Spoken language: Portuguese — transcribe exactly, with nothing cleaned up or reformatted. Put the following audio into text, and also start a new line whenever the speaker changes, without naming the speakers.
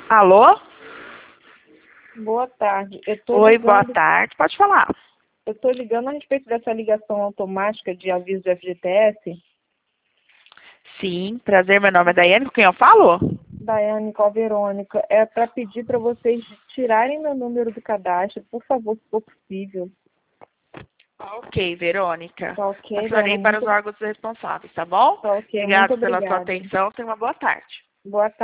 Alô?
Boa tarde. Eu tô
Oi,
ligando,
boa tarde. Pode falar.
Eu estou ligando a respeito dessa ligação automática de aviso do F G T S.
Sim, prazer. Meu nome é Daiane. Com quem eu falo?
Daiane com a Verônica. É para pedir para vocês tirarem meu número do cadastro, por favor, se for possível.
Ok, Verônica.
Tá ok,
Passarei
Daiane?
para
Muito,
os órgãos responsáveis, tá bom?
tá ok, muito
Obrigado pela sua
obrigada.
atenção. Tenha uma boa tarde.
Boa tarde.